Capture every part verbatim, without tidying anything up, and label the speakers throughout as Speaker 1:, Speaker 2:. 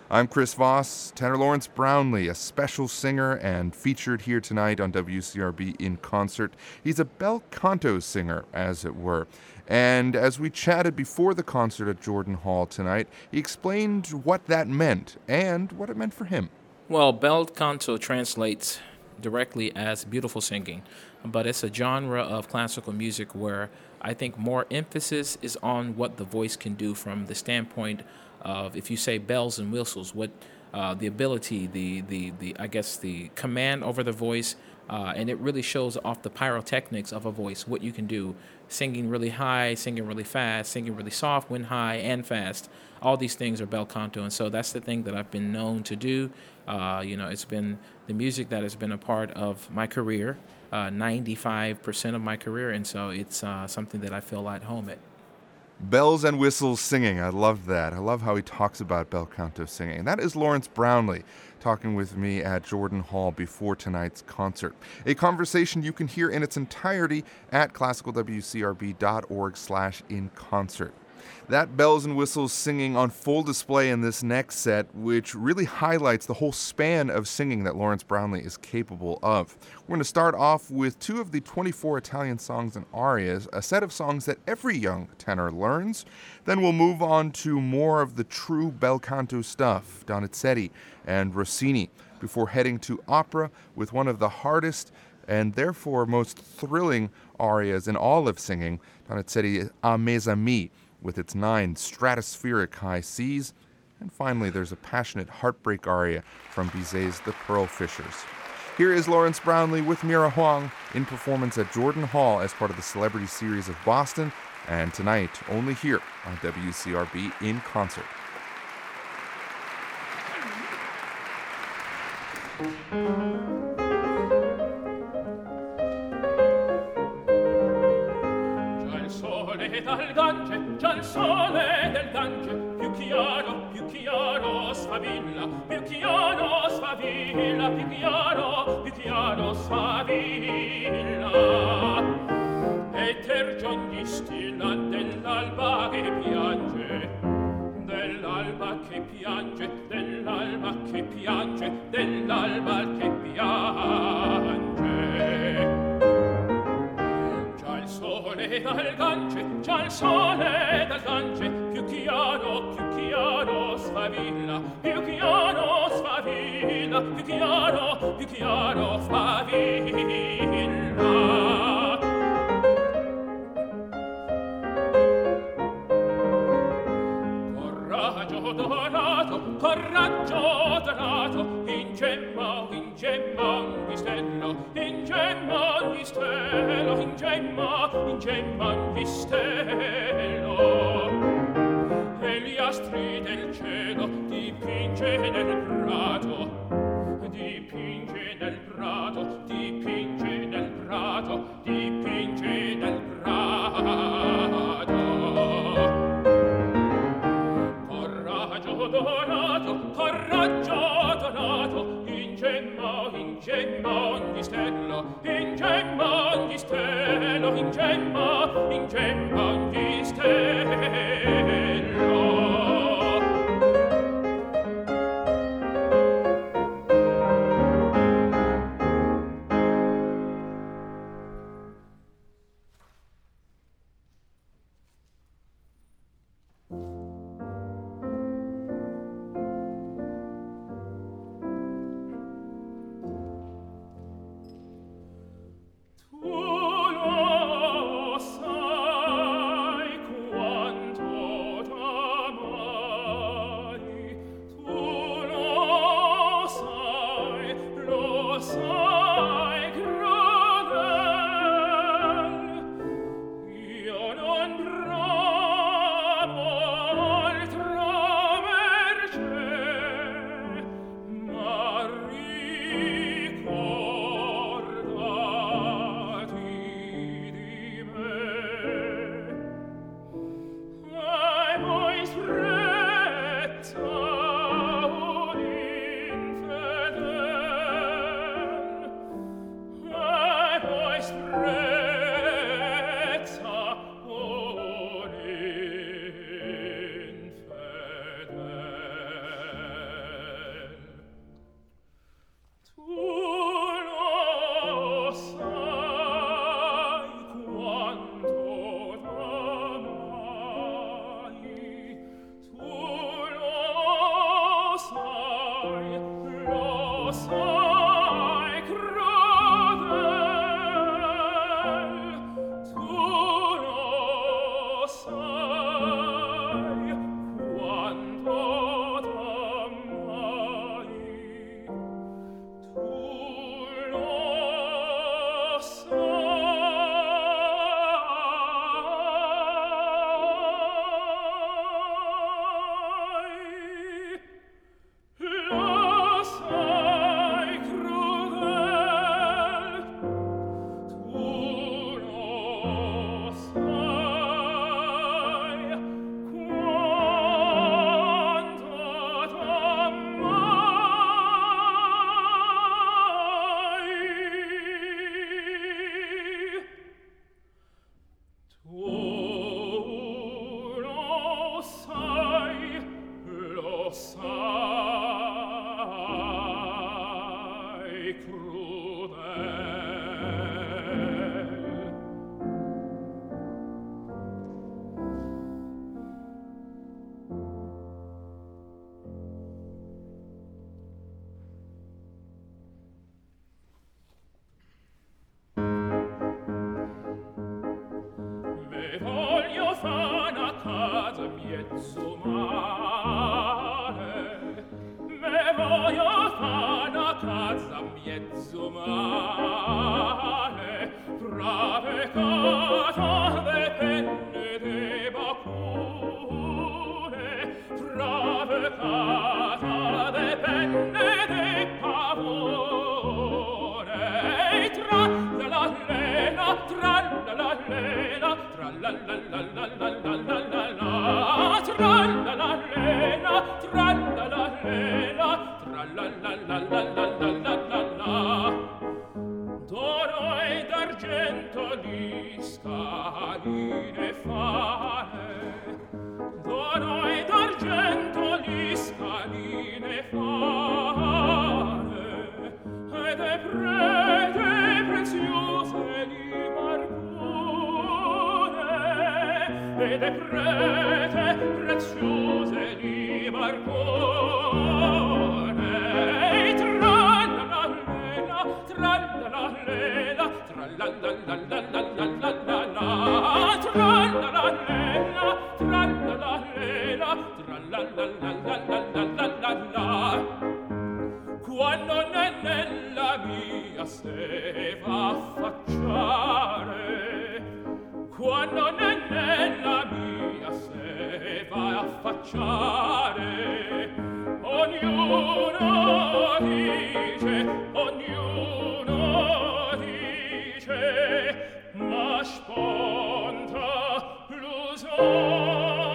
Speaker 1: I'm Chris Voss. Tenor Lawrence Brownlee, a special singer and featured here tonight on W C R B in concert. He's a bel canto singer, as it were. And as we chatted before the concert at Jordan Hall tonight, he explained what that meant and what it meant for him.
Speaker 2: Well, bel canto translates directly as beautiful singing, but it's a genre of classical music where I think more emphasis is on what the voice can do from the standpoint of, if you say bells and whistles, what uh, the ability, the, the, the I guess the command over the voice, uh, and it really shows off the pyrotechnics of a voice, what you can do, singing really high, singing really fast, singing really soft when high and fast. All these things are bel canto, and so that's the thing that I've been known to do. Uh, you know, it's been the music that has been a part of my career, uh, ninety-five percent of my career, and so it's uh, something that I feel at home at.
Speaker 1: Bells and whistles singing. I love that. I love how he talks about bel canto singing. That is Lawrence Brownlee talking with me at Jordan Hall before tonight's concert. A conversation you can hear in its entirety at classical w c r b dot org slash in concert. That bells and whistles singing on full display in this next set, which really highlights the whole span of singing that Lawrence Brownlee is capable of. We're going to start off with two of the twenty-four Italian songs and arias, a set of songs that every young tenor learns. Then we'll move on to more of the true bel canto stuff, Donizetti and Rossini, before heading to opera with one of the hardest and therefore most thrilling arias in all of singing, Donizetti's A Mes Amis, with its nine stratospheric high Cs. And finally, there's a passionate heartbreak aria from Bizet's The Pearl Fishers. Here is Lawrence Brownlee with Mira Huang in performance at Jordan Hall as part of the Celebrity Series of Boston, and tonight only here on W C R B in concert.
Speaker 3: Dal Gange, già il sole del Gange, più chiaro, più chiaro sfavilla, più chiaro sfavilla, più chiaro, più chiaro sfavilla. E tergia ogni stilla dell'alba che piange, dell'alba che piange, dell'alba che piange, dell'alba che piange. Sole dal Gange, già il sole dal Gange, più chiaro, più chiaro sfavilla, più chiaro sfavilla, più chiaro, più chiaro sfavilla. Coraggio dorato, coraggio dorato, in gemma, in gemma, un vistello, in gemma, un vistello, in gemma, in gemma, un vistello. E gli astri del cielo dipinge nel prato, dipinge nel prato, dipinge nel prato, dipinge nel prato. Coraggio dorato, coraggio dorato, in gemma, in gemma, ogni stello, in gemma, ogni stello, in gemma, in gemma, ogni stello. Tu lo sai quanto lo sai crudel. Me voglio fa' una casa mezzo male, me voglio fa' una casa mezzo male, brave casa de penne de bacune, brave casa de penne de pavone, tra la la lena, tra la la lena, tra la la la la la la la la la, tra la la lena, tra la la lena, tra la la la la la la la la la. D'oro e d'argento gli scaline fare, d'oro e d'argento gli scaline fare, ed è prete preziose di marcone, ed è prete preziose di marcone, e tra la la lena, tra la la lena, tra la la la la la la la la la, tra la la lena, tra la la lena, tra la la la la la la la la la. Quando nella mia se va a affacciare, quando nella mia se va a affacciare, ognuno dice, ognuno dice, ma sponta l'usore.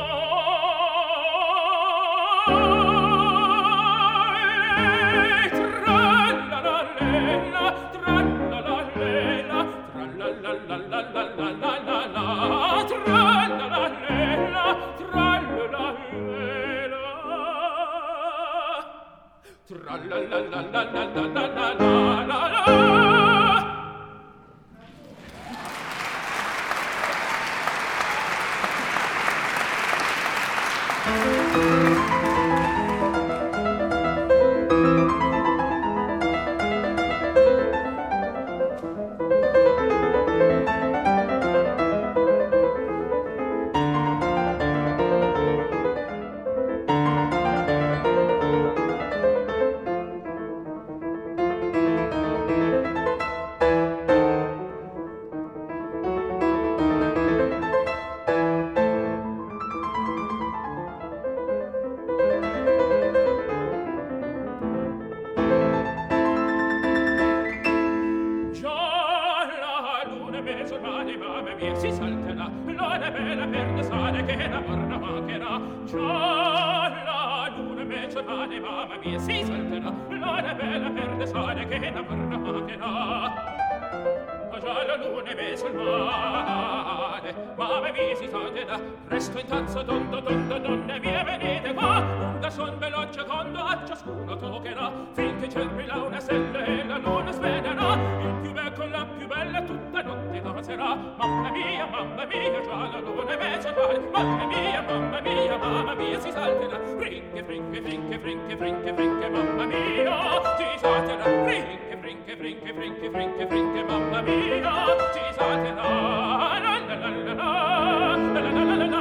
Speaker 3: Presto in tanza tondo tondo donne mie venite qua, lunga son veloce quando a ciascuno toccherà, finché cercherà una stella e la luna svederà, il più bel con la più bella tutta notte danzerà. Mamma mia, mamma mia, già la luna è mezzo male, mamma mia, mamma mia, mamma mia, si salterà, frinche, frinche, frinche, frinche, frinche, frinche, mamma mia, si salterà, frinche, frinche, frinche, frinche, frinche, frinche, mamma mia, si salterà, la la la la la, la la la la la.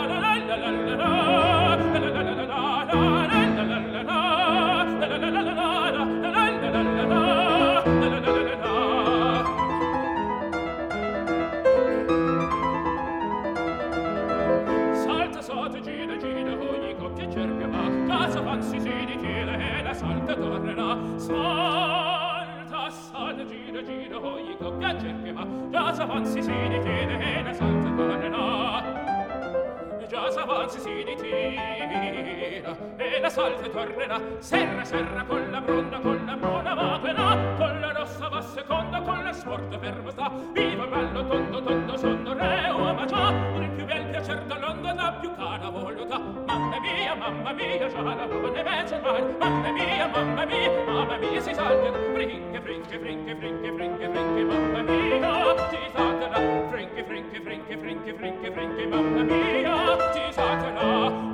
Speaker 3: Salta sotto, gira, gira, ogni coppia cercherà, casa fansi si ditile e la salta tornerà. Salta, salta, gira, gira, ogni coppia cercherà, casa fansi si ditile e la salta tornerà. Già s'avanzi si ditira e la salta tornerà, serra serra con la bronna, con la bruna macchina, con la rossa va seconda, con la sporta ferma sta, viva bello tondo tondo sonno reo, ma già il più bel piacer dall'onda da più cara voluta. Mamma mia, mamma mia, già la buona mezza mare. Mamma mia, mamma mia, mamma mia, si salta. Frinche, frinche, frinche, frinche, frinche, frinche, mamma mia, si salta. Frinche, frinche, frinche, frinche, frinche, frinche, mamma mia, si salta.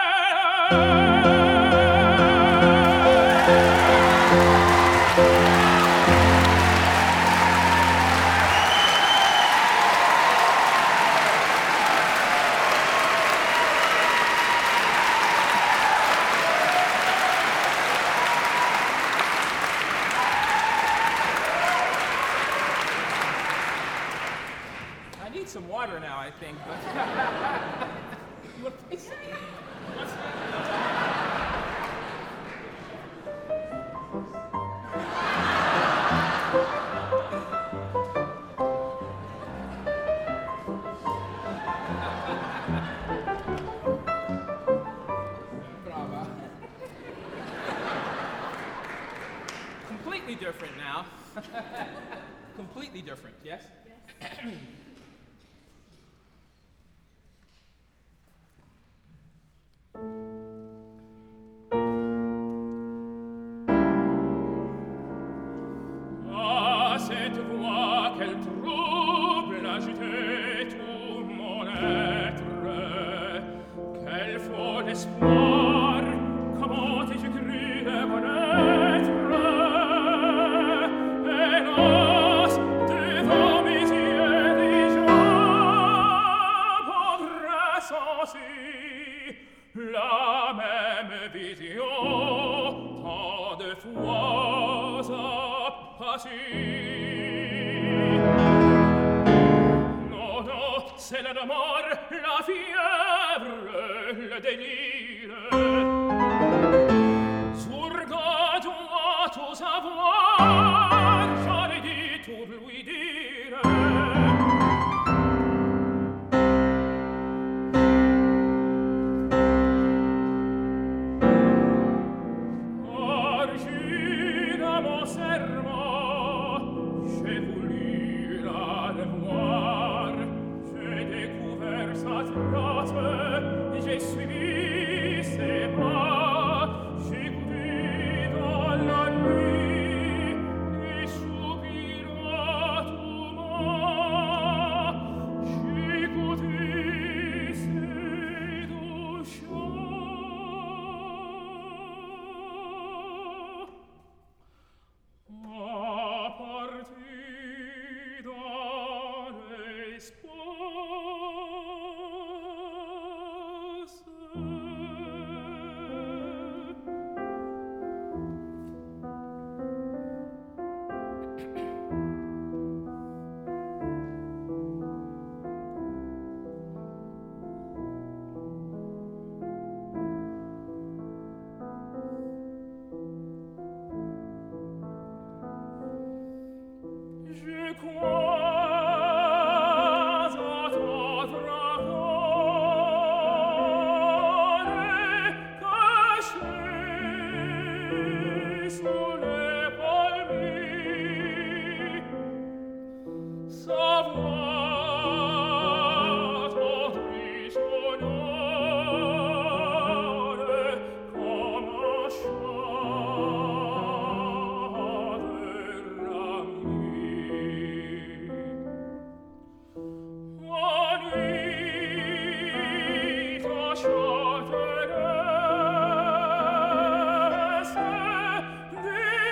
Speaker 4: Thank you.
Speaker 2: now, I think. But you want to play singing? Brava. Completely different now. Completely different, yes? Yes.
Speaker 3: Ah, cette voix, quel trouble agitait tout mon être, quel faux espoir, comment ai-je cru le connaître? Hélas, devant mes yeux déjà, pauvre insensé, la même vision, tant de fois a passé. Non, non, c'est la mort, la fièvre, le délire. Surgageons à tout savoir, j'aurais dû tout lui dire. Argile à mon serment, j'ai voulu la revoir. J'ai découvert sa trace, j'ai suivi ses pas. J'ai couru dans la nuit et soupira tout moi. J'ai goûté ses doux chants. A partir dans l'espace. Je crois entendre caché sous les palmiers, sa voix tendrie sonore comme un chant de ramier. En nuit, ta chanteresse des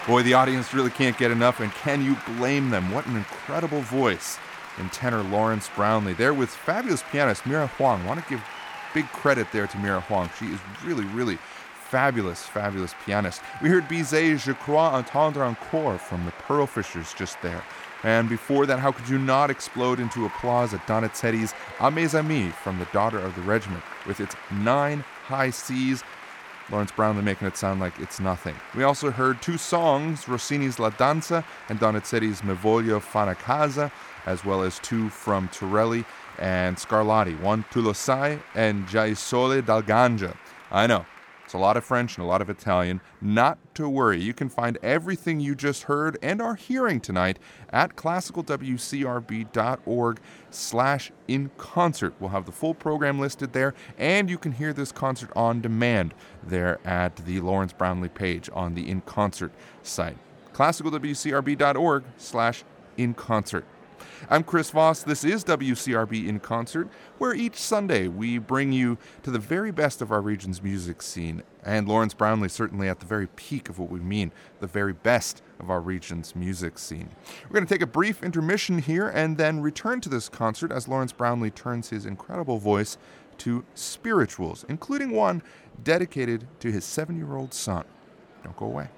Speaker 1: Boy, the audience really can't get enough, and can you blame them? What an incredible voice in tenor Lawrence Brownlee. There with fabulous pianist Mira Huang. I want to give big credit there to Mira Huang. She is really, really fabulous, fabulous pianist. We heard Bizet, Je crois entendre encore from the Pearl Fishers just there. And before that, how could you not explode into applause at Donizetti's A mes amis from The Daughter of the Regiment with its nine high C's. Lawrence Brownlee making it sound like it's nothing. We also heard two songs, Rossini's La Danza and Donizetti's Me voglio fan a casa, as well as two from Torelli and Scarlatti, one Tu lo sai and Già il sole dal Gange. I know, it's a lot of French and a lot of Italian. Not to worry, you can find everything you just heard and are hearing tonight at classical w c r b dot org slash in concert. We'll have the full program listed there, and you can hear this concert on demand there at the Lawrence Brownlee page on the In Concert site. classical w c r b dot org slash in concert. I'm Chris Voss. This is W C R B In Concert, where each Sunday we bring you to the very best of our region's music scene. And Lawrence Brownlee certainly at the very peak of what we mean, the very best of our region's music scene. We're going to take a brief intermission here and then return to this concert as Lawrence Brownlee turns his incredible voice to spirituals, including one dedicated to his seven-year-old son. Don't go away.